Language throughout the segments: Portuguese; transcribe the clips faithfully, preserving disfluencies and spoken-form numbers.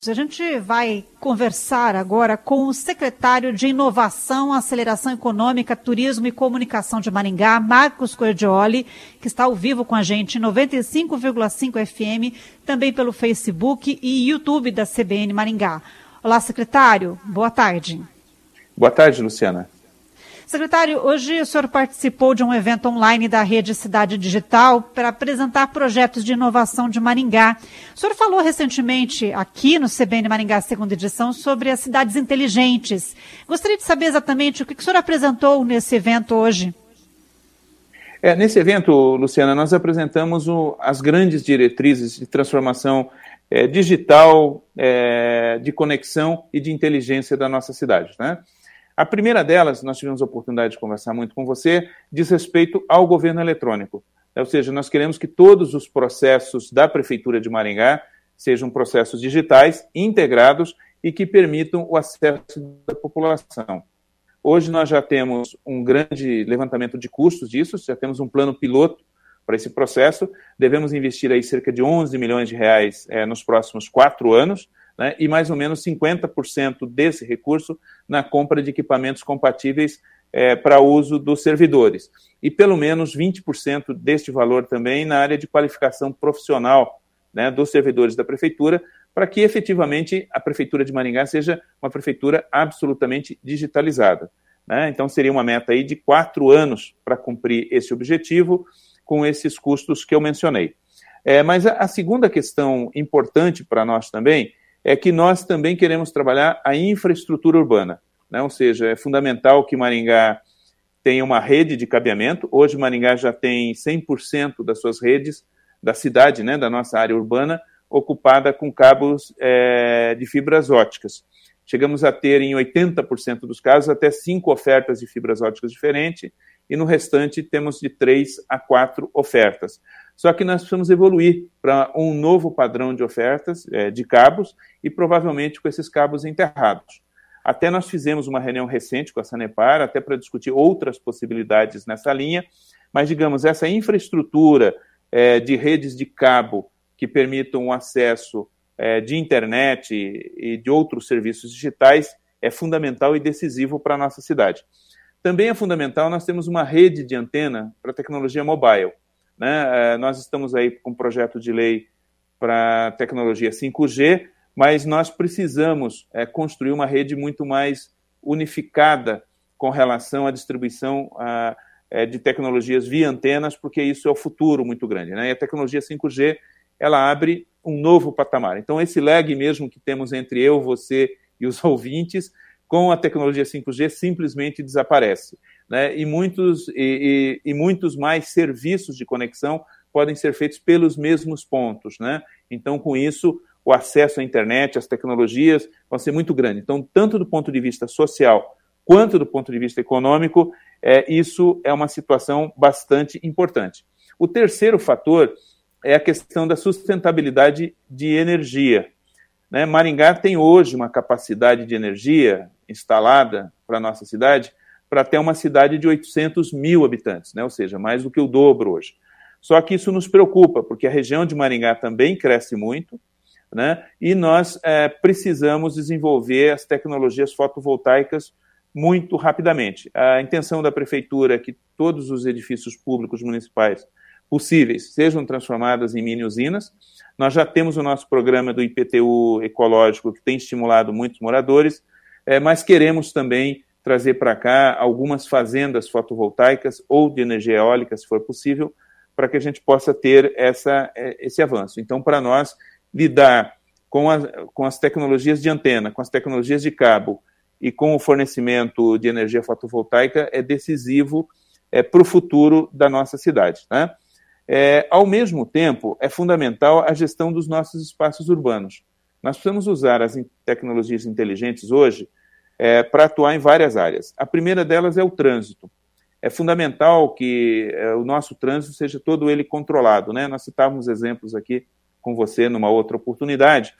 A gente vai conversar agora com o secretário de Inovação, Aceleração Econômica, Turismo e Comunicação de Maringá, Marcos Cordioli, que está ao vivo com a gente em noventa e cinco vírgula cinco F M, também pelo Facebook e YouTube da C B N Maringá. Olá, secretário. Boa tarde. Boa tarde, Luciana. Secretário, hoje o senhor participou de um evento online da Rede Cidade Digital para apresentar projetos de inovação de Maringá. O senhor falou recentemente aqui no C B N Maringá, segunda edição, sobre as cidades inteligentes. Gostaria de saber exatamente o que o senhor apresentou nesse evento hoje. É, nesse evento, Luciana, nós apresentamos o, as grandes diretrizes de transformação é, digital, é, de conexão e de inteligência da nossa cidade, né? A primeira delas, nós tivemos a oportunidade de conversar muito com você, diz respeito ao governo eletrônico. Ou seja, nós queremos que todos os processos da Prefeitura de Maringá sejam processos digitais, integrados e que permitam o acesso da população. Hoje nós já temos um grande levantamento de custos disso, já temos um plano piloto para esse processo, devemos investir aí cerca de onze milhões de reais é, nos próximos quatro anos, né, e mais ou menos cinquenta por cento desse recurso na compra de equipamentos compatíveis é, para uso dos servidores. E pelo menos vinte por cento deste valor também na área de qualificação profissional, né, dos servidores da Prefeitura, para que efetivamente a Prefeitura de Maringá seja uma prefeitura absolutamente digitalizada, né? Então seria uma meta aí de quatro anos para cumprir esse objetivo com esses custos que eu mencionei. É, mas a, a segunda questão importante para nós também é que nós também queremos trabalhar a infraestrutura urbana, né? Ou seja, é fundamental que Maringá tenha uma rede de cabeamento. Hoje Maringá já tem cem por cento das suas redes da cidade, né, da nossa área urbana, ocupada com cabos é, de fibras óticas. Chegamos a ter, em oitenta por cento dos casos, até cinco ofertas de fibras óticas diferentes, e no restante temos de três a quatro ofertas. Só que nós precisamos evoluir para um novo padrão de ofertas é, de cabos e provavelmente com esses cabos enterrados. Até nós fizemos uma reunião recente com a Sanepar, até para discutir outras possibilidades nessa linha, mas, digamos, essa infraestrutura é, de redes de cabo que permitam o acesso é, de internet e, e de outros serviços digitais é fundamental e decisivo para a nossa cidade. Também é fundamental nós temos uma rede de antena para tecnologia mobile, né? Nós estamos aí com um projeto de lei para tecnologia cinco G, mas nós precisamos é, construir uma rede muito mais unificada com relação à distribuição a, é, de tecnologias via antenas, porque isso é o futuro muito grande, né? E a tecnologia cinco G, ela abre um novo patamar. Então, esse lag mesmo que temos entre eu, você e os ouvintes, com a tecnologia cinco G, simplesmente desaparece, né? E muitos, e, e, e muitos mais serviços de conexão podem ser feitos pelos mesmos pontos, né? Então, com isso, o acesso à internet, às tecnologias, vão ser muito grande. Então, tanto do ponto de vista social, quanto do ponto de vista econômico, é, isso é uma situação bastante importante. O terceiro fator é a questão da sustentabilidade de energia, né? Maringá tem hoje uma capacidade de energia instalada para a nossa cidade para ter uma cidade de oitocentos mil habitantes, né? Ou seja, mais do que o dobro hoje. Só que isso nos preocupa, porque a região de Maringá também cresce muito, né? E nós é, precisamos desenvolver as tecnologias fotovoltaicas muito rapidamente. A intenção da Prefeitura é que todos os edifícios públicos municipais possíveis sejam transformadas em mini-usinas. Nós já temos o nosso programa do I P T U ecológico, que tem estimulado muitos moradores, é, mas queremos também trazer para cá algumas fazendas fotovoltaicas ou de energia eólica, se for possível, para que a gente possa ter essa, esse avanço. Então, para nós, lidar com, a, com as tecnologias de antena, com as tecnologias de cabo e com o fornecimento de energia fotovoltaica é decisivo é, para o futuro da nossa cidade, né? É, ao mesmo tempo, é fundamental a gestão dos nossos espaços urbanos. Nós precisamos usar as tecnologias inteligentes hoje é, para atuar em várias áreas. A primeira delas é o trânsito. É fundamental que é, o nosso trânsito seja todo ele controlado, né? Nós citávamos exemplos aqui com você numa outra oportunidade,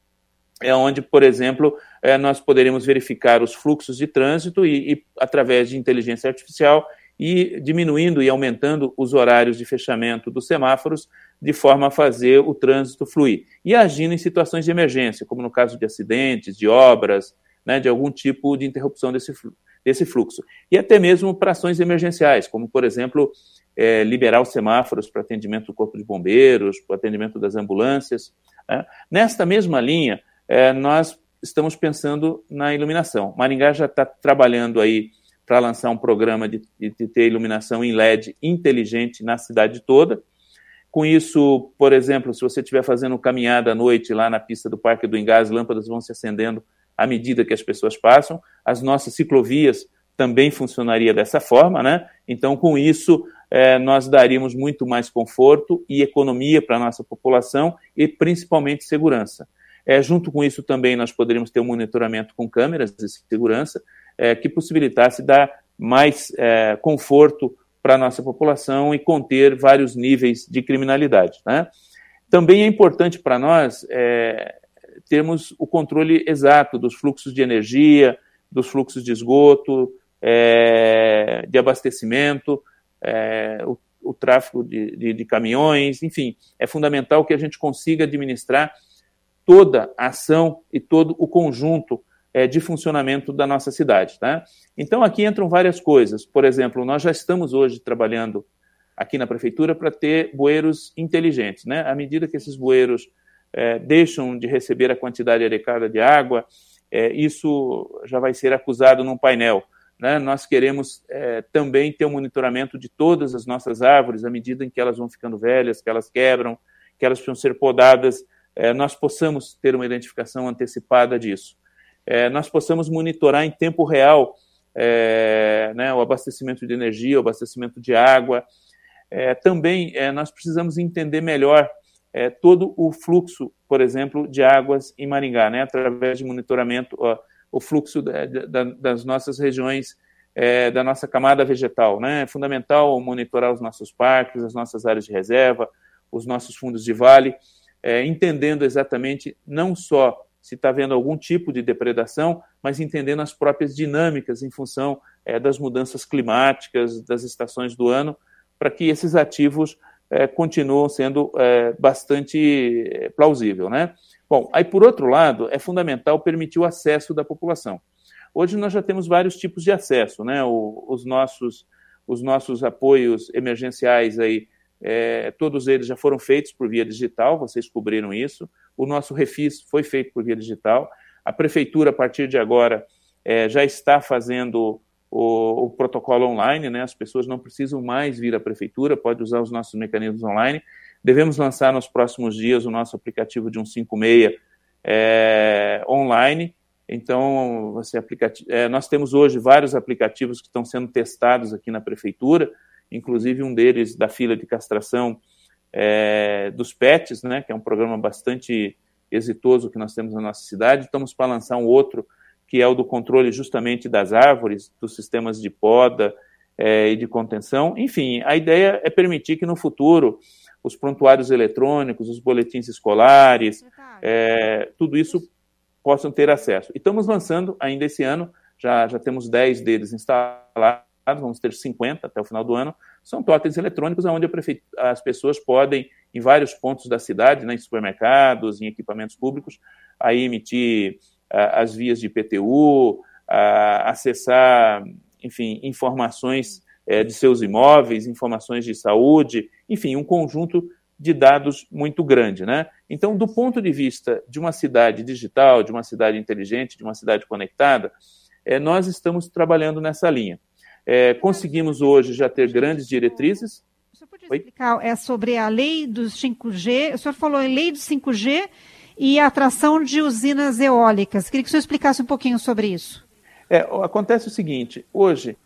é onde, por exemplo, é, nós poderíamos verificar os fluxos de trânsito e, e, através de inteligência artificial, e diminuindo e aumentando os horários de fechamento dos semáforos, de forma a fazer o trânsito fluir. E agindo em situações de emergência, como no caso de acidentes, de obras, né, de algum tipo de interrupção desse, desse fluxo. E até mesmo para ações emergenciais, como, por exemplo, é, liberar os semáforos para atendimento do Corpo de Bombeiros, para atendimento das ambulâncias. Né? Nesta mesma linha, é, nós estamos pensando na iluminação. Maringá já está trabalhando aí para lançar um programa de, de ter iluminação em L E D inteligente na cidade toda. Com isso, por exemplo, se você estiver fazendo caminhada à noite lá na pista do Parque do Ingá, as lâmpadas vão se acendendo à medida que as pessoas passam. As nossas ciclovias também funcionaria dessa forma, né? Então, com isso, eh, nós daríamos muito mais conforto e economia para a nossa população e, principalmente, segurança. Eh, junto com isso, também, nós poderíamos ter um monitoramento com câmeras de segurança eh, que possibilitasse dar mais eh, conforto para a nossa população e conter vários níveis de criminalidade, né? Também é importante para nós é, termos o controle exato dos fluxos de energia, dos fluxos de esgoto, é, de abastecimento, é, o, o tráfego de, de, de caminhões, enfim, é fundamental que a gente consiga administrar toda a ação e todo o conjunto é, de funcionamento da nossa cidade, tá? Então, aqui entram várias coisas. Por exemplo, nós já estamos hoje trabalhando aqui na Prefeitura para ter bueiros inteligentes, né? À medida que esses bueiros é, deixam de receber a quantidade adequada de água, é, isso já vai ser acusado num painel, né? Nós queremos é, também ter um monitoramento de todas as nossas árvores, à medida em que elas vão ficando velhas, que elas quebram, que elas precisam ser podadas, é, nós possamos ter uma identificação antecipada disso. É, nós possamos monitorar em tempo real é, né, o abastecimento de energia, o abastecimento de água. É, também é, nós precisamos entender melhor é, todo o fluxo, por exemplo, de águas em Maringá, né, através de monitoramento, ó, o fluxo da, da, das nossas regiões, é, da nossa camada vegetal, né? É fundamental monitorar os nossos parques, as nossas áreas de reserva, os nossos fundos de vale, é, entendendo exatamente não só se está havendo algum tipo de depredação, mas entendendo as próprias dinâmicas em função é, das mudanças climáticas, das estações do ano, para que esses ativos é, continuem sendo é, bastante plausível, né? Bom, aí por outro lado, é fundamental permitir o acesso da população. Hoje nós já temos vários tipos de acesso, né? O, os, nossos, os nossos apoios emergenciais aí, é, todos eles já foram feitos por via digital, vocês cobriram isso. O nosso refis foi feito por via digital. A Prefeitura, a partir de agora, é, já está fazendo o, o protocolo online, né? As pessoas não precisam mais vir à Prefeitura, pode usar os nossos mecanismos online. Devemos lançar nos próximos dias o nosso aplicativo de cento e cinquenta e seis é, online. Então, você, aplicativo, é, nós temos hoje vários aplicativos que estão sendo testados aqui na Prefeitura, inclusive um deles da fila de castração É, dos pets, né, que é um programa bastante exitoso que nós temos na nossa cidade. Estamos para lançar um outro, que é o do controle justamente das árvores, dos sistemas de poda é, e de contenção. Enfim, a ideia é permitir que no futuro os prontuários eletrônicos, os boletins escolares, é, tudo isso possam ter acesso. E estamos lançando ainda esse ano, já, já temos dez deles instalados, vamos ter cinquenta até o final do ano. São totens eletrônicos onde as pessoas podem, em vários pontos da cidade, né, em supermercados, em equipamentos públicos, aí emitir uh, as vias de I P T U, uh, acessar, enfim, informações uh, de seus imóveis, informações de saúde, enfim, um conjunto de dados muito grande, né? Então, do ponto de vista de uma cidade digital, de uma cidade inteligente, de uma cidade conectada, uh, nós estamos trabalhando nessa linha. É, conseguimos hoje já ter grandes diretrizes. O senhor podia explicar é, sobre a lei dos cinco G? O senhor falou em lei do cinco G e a atração de usinas eólicas. Queria que o senhor explicasse um pouquinho sobre isso. É, acontece o seguinte, hoje,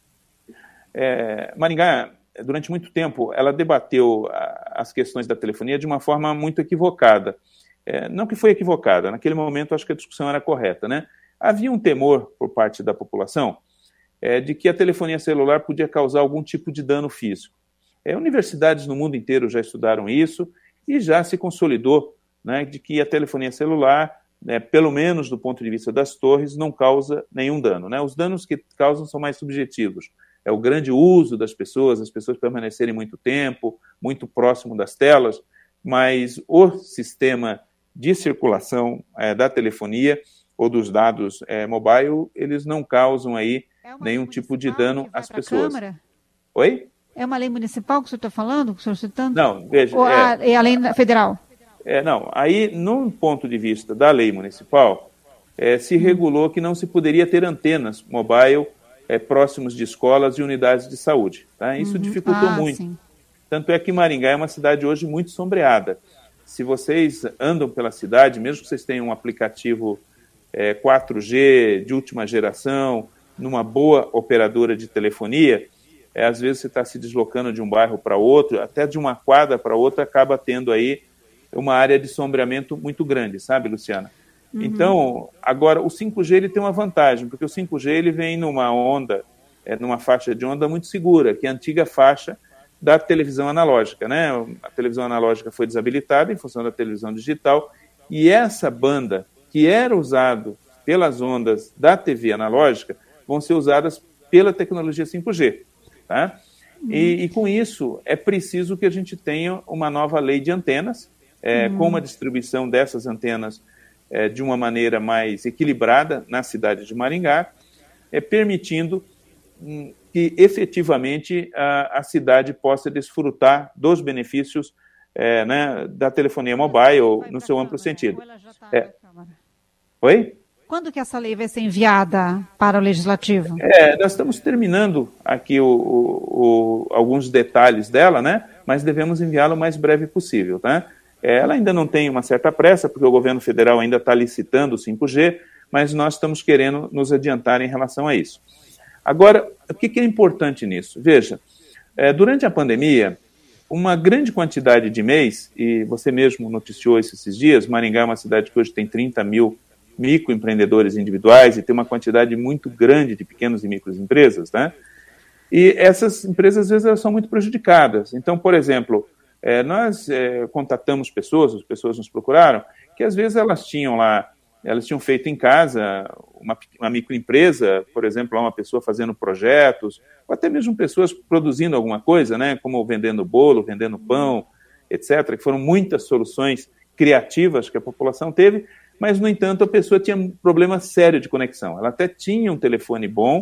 é, Maringá, durante muito tempo, ela debateu a, as questões da telefonia de uma forma muito equivocada. É, não que foi equivocada, naquele momento acho que a discussão era correta, né? Havia um temor por parte da população É, de que a telefonia celular podia causar algum tipo de dano físico. É, universidades no mundo inteiro já estudaram isso e já se consolidou, né, de que a telefonia celular, né, pelo menos do ponto de vista das torres, não causa nenhum dano, né? Os danos que causam são mais subjetivos. é o grande uso das pessoas, as pessoas permanecerem muito tempo, muito próximo das telas, mas o sistema de circulação é, da telefonia ou dos dados é, mobile, eles não causam aí é nenhum tipo de dano às pessoas. Câmara? Oi? É uma lei municipal que o senhor está falando, que o senhor está citando? Não, veja... Ou é, a, é a lei federal? É, não, aí, num ponto de vista da lei municipal, é, se hum. regulou que não se poderia ter antenas mobile é, próximos de escolas e unidades de saúde. Tá? Isso uhum. dificultou ah, muito. Sim. Tanto é que Maringá é uma cidade hoje muito sombreada. Se vocês andam pela cidade, mesmo que vocês tenham um aplicativo é, quatro G de última geração, numa boa operadora de telefonia, é, às vezes você está se deslocando de um bairro para outro, até de uma quadra para outra, acaba tendo aí uma área de sombreamento muito grande, sabe, Luciana? Uhum. Então, agora, o cinco G ele tem uma vantagem, porque o cinco G ele vem numa onda, é, numa faixa de onda muito segura, que é a antiga faixa da televisão analógica, né? A televisão analógica foi desabilitada em função da televisão digital, e essa banda que era usada pelas ondas da T V analógica vão ser usadas pela tecnologia cinco G, tá? Uhum. E, e com isso é preciso que a gente tenha uma nova lei de antenas, é, uhum. com uma distribuição dessas antenas é, de uma maneira mais equilibrada na cidade de Maringá, é, permitindo hum, que efetivamente a, a cidade possa desfrutar dos benefícios é, né, da telefonia mobile no seu amplo sentido. É. Oi? Quando que essa lei vai ser enviada para o Legislativo? É, nós estamos terminando aqui o, o, o, alguns detalhes dela, né? Mas devemos enviá-la o mais breve possível, tá? É, ela ainda não tem uma certa pressa, porque o governo federal ainda está licitando o cinco G, mas nós estamos querendo nos adiantar em relação a isso. Agora, o que, que é importante nisso? Veja, é, durante a pandemia, uma grande quantidade de E-mails, e você mesmo noticiou isso esses dias, Maringá é uma cidade que hoje tem trinta mil microempreendedores individuais e tem uma quantidade muito grande de pequenas e microempresas, né? E essas empresas, às vezes, elas são muito prejudicadas. Então, por exemplo, é, nós é, contatamos pessoas, as pessoas nos procuraram, que às vezes elas tinham lá, elas tinham feito em casa uma, uma microempresa, por exemplo, uma pessoa fazendo projetos, ou até mesmo pessoas produzindo alguma coisa, né, como vendendo bolo, vendendo pão, etcétera, que foram muitas soluções criativas que a população teve, mas, no entanto, a pessoa tinha um problema sério de conexão. Ela até tinha um telefone bom,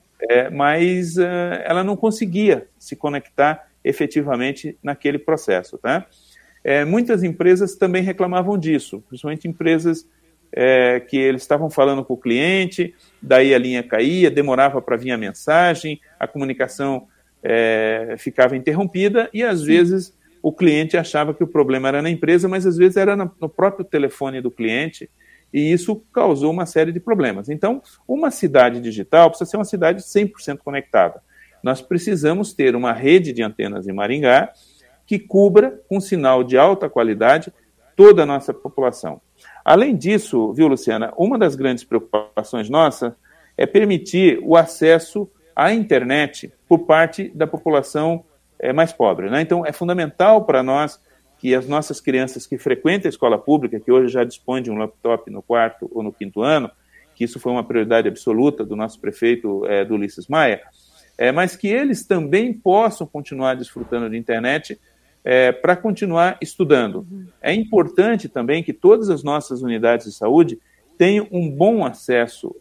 é, mas uh, ela não conseguia se conectar efetivamente naquele processo. Tá? É, muitas empresas também reclamavam disso, principalmente empresas é, que eles estavam falando com o cliente, daí a linha caía, demorava para vir a mensagem, a comunicação é, ficava interrompida e, às Sim. vezes, o cliente achava que o problema era na empresa, mas às vezes era no próprio telefone do cliente, e isso causou uma série de problemas. Então, uma cidade digital precisa ser uma cidade cem por cento conectada. Nós precisamos ter uma rede de antenas em Maringá que cubra, com sinal de alta qualidade, toda a nossa população. Além disso, viu, Luciana, uma das grandes preocupações nossas é permitir o acesso à internet por parte da população é mais pobre, né? Então, é fundamental para nós que as nossas crianças que frequentam a escola pública, que hoje já dispõem de um laptop no quarto ou no quinto ano, que isso foi uma prioridade absoluta do nosso prefeito, é, do Ulisses Maia, é, mas que eles também possam continuar desfrutando de internet é, para continuar estudando. Uhum. É importante também que todas as nossas unidades de saúde tenham um bom acesso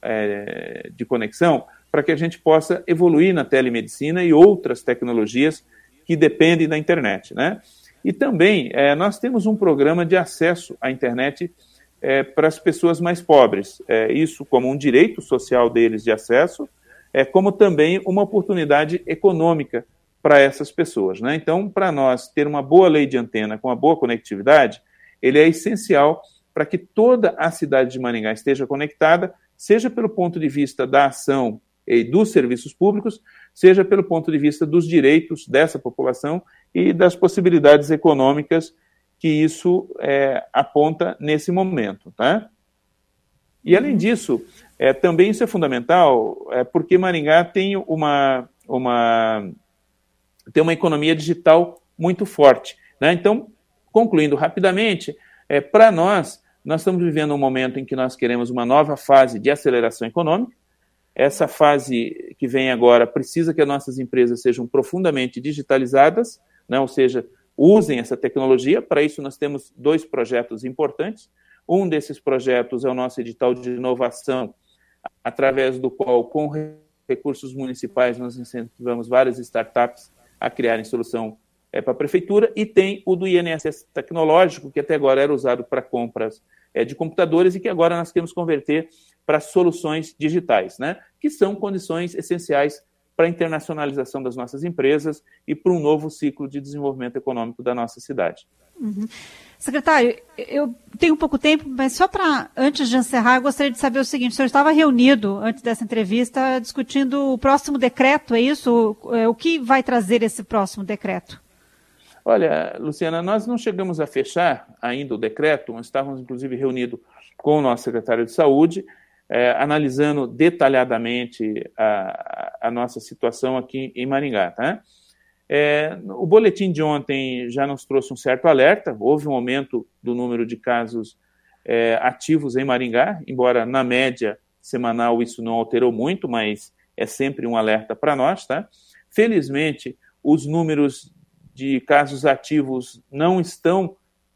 é, de conexão para que a gente possa evoluir na telemedicina e outras tecnologias que dependem da internet, né? E também é, nós temos um programa de acesso à internet é, para as pessoas mais pobres, é, isso como um direito social deles de acesso, é, como também uma oportunidade econômica para essas pessoas, né? Então, para nós ter uma boa lei de antena com uma boa conectividade, ele é essencial para que toda a cidade de Maringá esteja conectada, seja pelo ponto de vista da ação e dos serviços públicos, seja pelo ponto de vista dos direitos dessa população e das possibilidades econômicas que isso é, aponta nesse momento. Tá? E, além disso, é, também isso é fundamental, é, porque Maringá tem uma, uma, tem uma economia digital muito forte. Né? Então, concluindo rapidamente, é, para nós, nós estamos vivendo um momento em que nós queremos uma nova fase de aceleração econômica. Essa fase que vem agora precisa que as nossas empresas sejam profundamente digitalizadas, né? Ou seja, usem essa tecnologia. Para isso, nós temos dois projetos importantes. Um desses projetos é o nosso edital de inovação, através do qual, com recursos municipais, nós incentivamos várias startups a criarem solução é, para a prefeitura, e tem o do I N S S tecnológico, que até agora era usado para compras é, de computadores e que agora nós queremos converter para soluções digitais, né? Que são condições essenciais para a internacionalização das nossas empresas e para um novo ciclo de desenvolvimento econômico da nossa cidade. Uhum. Secretário, eu tenho pouco tempo, mas só para, antes de encerrar, eu gostaria de saber o seguinte: o senhor estava reunido, antes dessa entrevista, discutindo o próximo decreto, é isso? O que vai trazer esse próximo decreto? Olha, Luciana, nós não chegamos a fechar ainda o decreto, nós estávamos, inclusive, reunidos com o nosso secretário de Saúde, eh, analisando detalhadamente a, a nossa situação aqui em Maringá, tá? É, o boletim de ontem já nos trouxe um certo alerta. Houve um aumento do número de casos é, ativos em Maringá, embora na média semanal isso não alterou muito, mas é sempre um alerta para nós, tá? Felizmente, os números de casos ativos não estão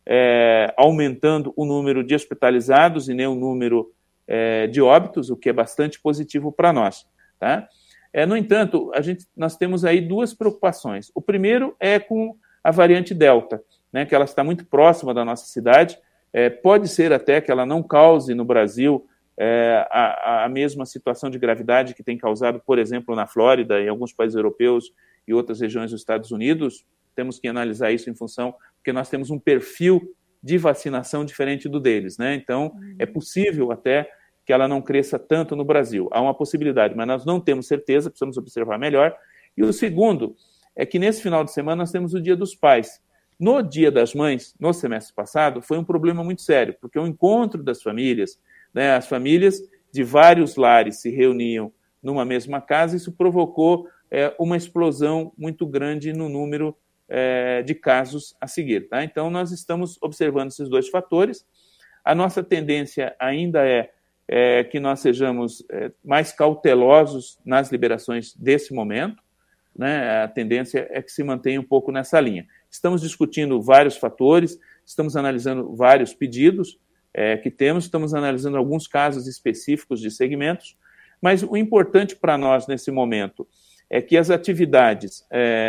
é, aumentando o número de hospitalizados e nem o número é, de óbitos, o que é bastante positivo para nós, tá? É, no entanto, a gente, nós temos aí duas preocupações. O primeiro é com a variante Delta, né, que ela está muito próxima da nossa cidade. É, pode ser até que ela não cause no Brasil é, a, a mesma situação de gravidade que tem causado, por exemplo, na Flórida, em alguns países europeus e outras regiões dos Estados Unidos. Temos que analisar isso em função, porque nós temos um perfil de vacinação diferente do deles, né? Então, é possível até que ela não cresça tanto no Brasil. Há uma possibilidade, mas nós não temos certeza, precisamos observar melhor. E o segundo é que nesse final de semana nós temos o Dia dos Pais. No Dia das Mães, no semestre passado, foi um problema muito sério, porque o encontro das famílias, né, as famílias de vários lares se reuniam numa mesma casa, isso provocou é, uma explosão muito grande no número é, de casos a seguir, tá? Então, nós estamos observando esses dois fatores. A nossa tendência ainda é É, que nós sejamos é, mais cautelosos nas liberações desse momento, né? A tendência é que se mantenha um pouco nessa linha. Estamos discutindo vários fatores, estamos analisando vários pedidos é, que temos, estamos analisando alguns casos específicos de segmentos, mas o importante para nós nesse momento é que as atividades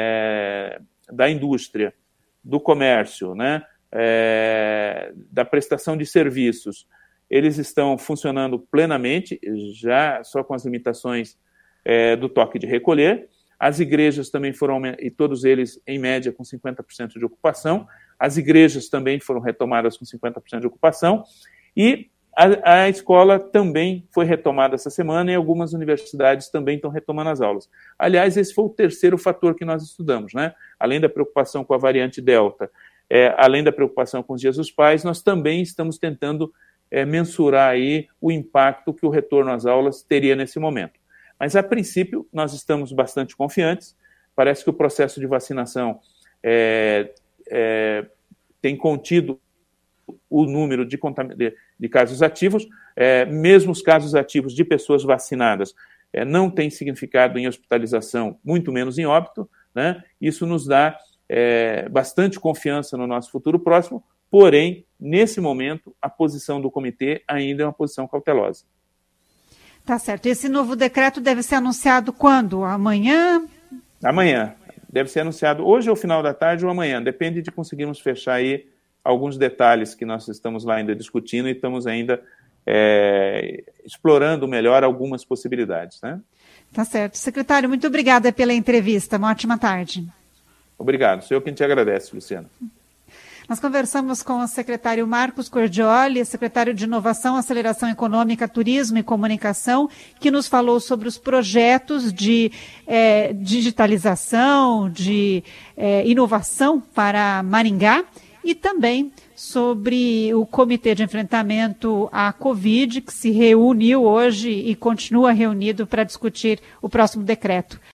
é, da indústria, do comércio, né? É, da prestação de serviços, eles estão funcionando plenamente, já só com as limitações é, do toque de recolher. As igrejas também foram, e todos eles, em média, com cinquenta por cento de ocupação. As igrejas também foram retomadas com cinquenta por cento de ocupação. E a, a escola também foi retomada essa semana e algumas universidades também estão retomando as aulas. Aliás, esse foi o terceiro fator que nós estudamos, né? Além da preocupação com a variante Delta, é, além da preocupação com os Dias dos Pais, nós também estamos tentando É, mensurar aí o impacto que o retorno às aulas teria nesse momento. Mas, a princípio, nós estamos bastante confiantes. Parece que o processo de vacinação é, é, tem contido o número de, de, de casos ativos, é, mesmo os casos ativos de pessoas vacinadas é, não tem significado em hospitalização, muito menos em óbito, né? Isso nos dá é, bastante confiança no nosso futuro próximo. Porém, nesse momento, a posição do comitê ainda é uma posição cautelosa. Tá certo. Esse novo decreto deve ser anunciado quando? Amanhã? Amanhã. Deve ser anunciado hoje ou final da tarde ou amanhã. Depende de conseguirmos fechar aí alguns detalhes que nós estamos lá ainda discutindo e estamos ainda é, explorando melhor algumas possibilidades, né? Tá certo. Secretário, muito obrigada pela entrevista. Uma ótima tarde. Obrigado. Sou eu quem te agradece, Luciana. Nós conversamos com o secretário Marcos Cordioli, secretário de Inovação, Aceleração Econômica, Turismo e Comunicação, que nos falou sobre os projetos de é, digitalização, de é, inovação para Maringá e também sobre o Comitê de Enfrentamento à Covid, que se reuniu hoje e continua reunido para discutir o próximo decreto.